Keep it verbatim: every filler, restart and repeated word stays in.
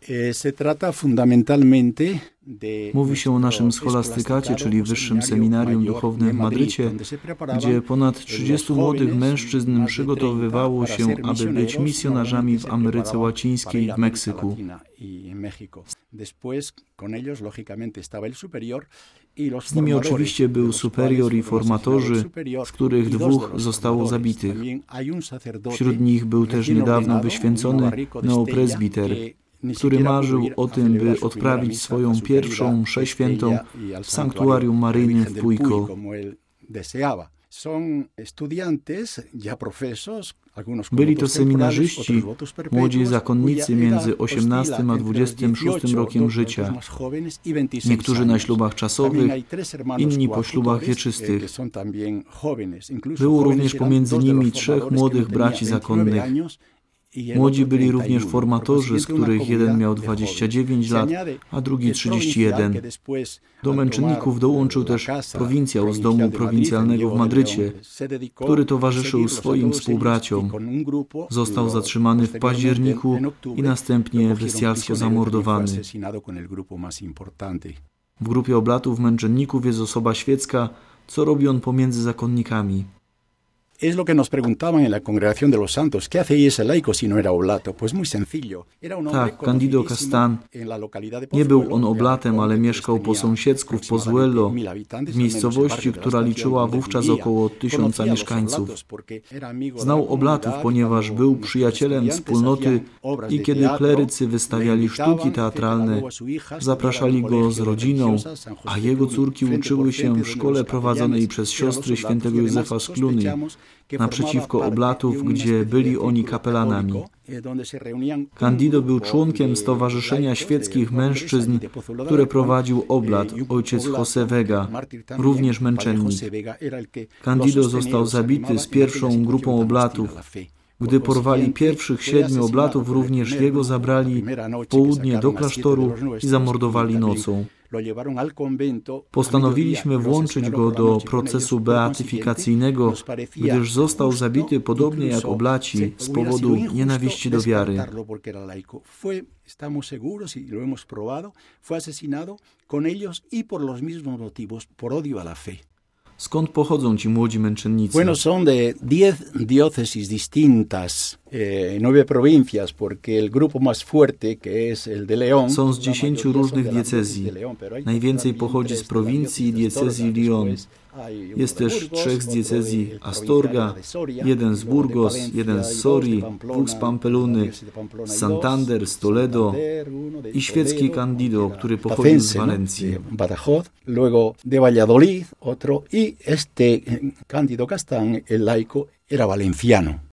Mówi się o naszym scholastykacie, czyli Wyższym Seminarium Duchownym w Madrycie, gdzie ponad trzydziestu młodych mężczyzn przygotowywało się, aby być misjonarzami w Ameryce Łacińskiej i w Meksyku. Z nimi oczywiście był superior i formatorzy, z których dwóch zostało zabitych. Wśród nich był też niedawno wyświęcony neopresbiter, który marzył o tym, by odprawić swoją pierwszą mszę świętą w sanktuarium maryjnym w Puico. Byli to seminarzyści, młodzi zakonnicy między osiemnastym a dwudziestym szóstym rokiem życia. Niektórzy na ślubach czasowych, inni po ślubach wieczystych. Było również pomiędzy nimi trzech młodych braci zakonnych. Młodzi byli również formatorzy, z których jeden miał dwadzieścia dziewięć lat, a drugi trzydzieści jeden. Do męczenników dołączył też prowincjał z domu prowincjalnego w Madrycie, który towarzyszył swoim współbraciom. Został zatrzymany w październiku i następnie bestialsko zamordowany. W grupie oblatów męczenników jest osoba świecka. Co robi on pomiędzy zakonnikami? Es lo que nos preguntaban en la congregación de los santos, ¿qué hace ahí ese laico si no era oblato? Pues muy sencillo. Tak, Candido Castan. Nie był on oblatem, ale mieszkał po sąsiedzku w Pozuelo, w miejscowości, która liczyła wówczas około tysiąca mieszkańców. Znał oblatów, ponieważ był przyjacielem wspólnoty i kiedy klerycy wystawiali sztuki teatralne, zapraszali go z rodziną, a jego córki uczyły się w szkole prowadzonej przez siostry świętego Józefa z Cluny, naprzeciwko oblatów, gdzie byli oni kapelanami. Candido był członkiem Stowarzyszenia Świeckich Mężczyzn, które prowadził oblat ojciec José Vega, również męczennik. Candido został zabity z pierwszą grupą oblatów. Gdy porwali pierwszych siedmiu oblatów, również jego zabrali w południe do klasztoru i zamordowali nocą. Postanowiliśmy włączyć go do procesu beatyfikacyjnego, gdyż został zabity podobnie jak oblaci z powodu nienawiści do wiary. Skąd pochodzą ci młodzi męczennicy? Bueno, son de diez diócesis distintas, eh, nueve provincias, porque el grupo más fuerte, que es el de León. Są z dziesięciu różnych diecezji. Najwięcej pochodzi z prowincji diecezji Lyon. Jest też trzech z diecezji Astorga, jeden z Burgos, jeden z Sorii, dwóch z Pampeluny, z Santander, z Toledo i świecki Candido, który pochodził z Walencji. Badajoz, luego de Valladolid, otro, y este Candido Castan, el laico, era valenciano.